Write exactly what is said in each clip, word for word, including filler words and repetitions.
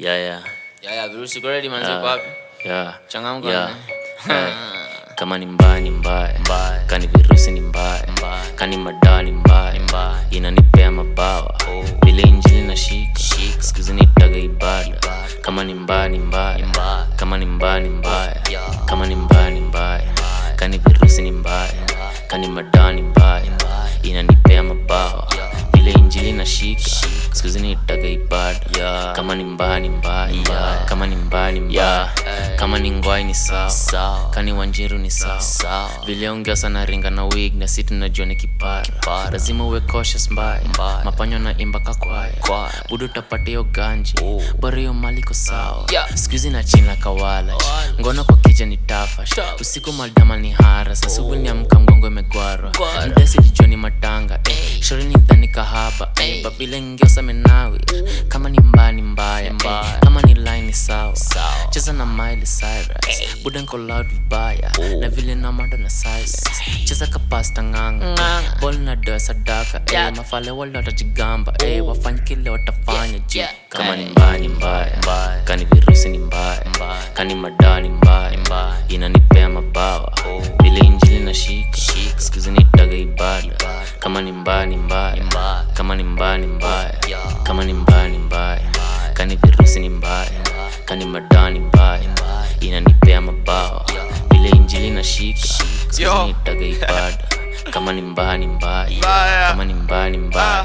Yeah, yeah. Yeah, yeah, virusi uko ready manzi Yeah. kwa wapi? Yeah. Changamka. Yeah. man. Eh, Kama ni mbaya ni mbaya, Mbaya. kani virusi ni mbaya, Mbaya. kani madaa ni mbaya, Mbaya. inanipea mabawa vile injili na shika, sikizi nitaga ibada. Kama ni mbaya ni mbaya, Mbaya. kama ni mbaya ni mbaya, Yeah. kama ni mbaya ni mbaya, kani virusi ni mbaya, kani madaa ni mbaya, inanipea mabawa vile injili na shika, sikizi nitaga ibada. Kama ni mbaya ni mbaya, kama ni mbaya ni mbaya, kama ni ngwai ni sawa, kani wanjiru ni sawa. Vile ongea sana ringa na wig na si tunajua ni kipara. Lazima uwe cautious mbaya, mapanyo na imba kakwaya, budu utapata hiyo ganji, bora hiyo mali ko sawa. Sikuizi na china kawala, ngono kwa kija ni tafash, usiku madama ni hara, sasubu ni amka mgongo imegwarwa, mdesi lijoni matanga, eh, shori ni dhani kahaba, eh, babile ngiosa menawi. Kama ni mbaya ni mbaya, eh, kama ni line ni sawa, cheza na Miley Cyrus, buda nko loud vibaya, na vile na mando na silence, cheza kapasta nganga, ball na doa sadaka, eh, mafale wala watajigamba, eh, wafanya kile watafanya ji. Kama ni mbaya ni mbaya, kani virusi ni mbaya, kani madaa ni mbaya, inanipea mabawa vile injili na shika, sikizi nitaga ibada. Kama ni mbaya ni mbaya, kama ni mbaya ni mbaya, kama ni mbaya ni mbaya, kani virusi ni mbaya, kani madaa ni mbaya, inanipea mabawa vile injili na shika, sikizi nitaga ibada. Kama ni mbaya ni mbaya, kama ni mbaya ni mbaya.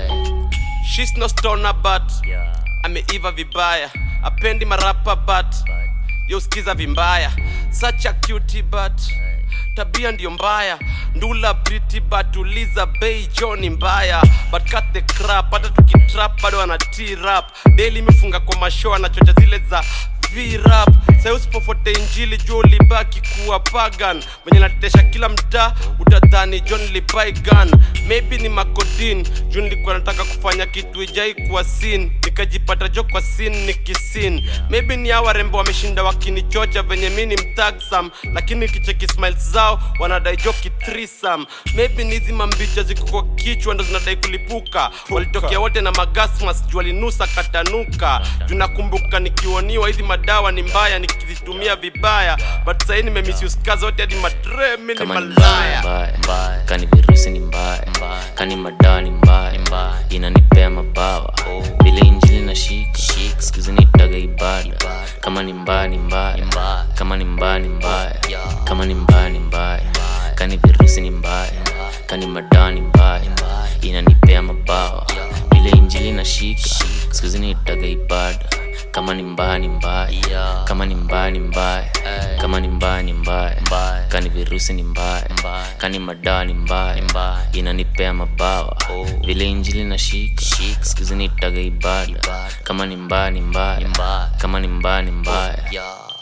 She's no stoner but ameiva vibaya, apendi marapa but yo skiza vimbaya, such a cutie but tabia ndio mbaya, ndula pretty but uliza bei Johnny mbaya, but cut the crap, hata tukitrap bado ana T-rap daily, mifunga kwa mashow anachocha zile za V-rap. Sasa usipofuata injili juu ulibaki kuwa pagan, mwenye natetesha kila mtaa utadhani John libai gun. Maybe ni makodin juu nilikuwa nataka kufanya kitu ijai kuwa sin, nikajipata jo kwa sin nikisin. Maybe ni hawa rembo wameshinda wakinichocha venye mini mtagsam, lakini kicheki smiles zao wanadai jo kitrisam. Maybe ni hizi mambicha ziko kwa kichwa ndo zinadai kulipuka, walitokea wote na magasmas juu walinusa katanuka. Juu nakumbuka nikioniwa hizi madawa ni mbaya nikizitumia vibaya, but sasa hivi nimemisuse kazi wote hadi madre mimi ni Kama ni malaya. mbaya, mbaya, kani virusi ni mbaya, kani madaa ni mbaya, inanipea mabawa vile injili na shika, sikizi nitaga ibada. Kama ni mbaya ni mbaya, kama ni mbaya ni mbaya, kama ni mbaya ni mbaya, kani virusi ni mbaya, kani madaa ni mbaya, inanipea mabawa vile injili na shika, sikizi nitaga ibada. Kama ni mbaya ni mbaya, kama ni mbaya ni mbaya, kama ni mbaya ni mbaya, kani virusi ni mbaya, kani madaa ni mbaya, inanipea mabawa vile injili na shika, sikizi nitaga ibada. Kama ni mbaya ni mbaya, kama ni mbaya ni mbaya.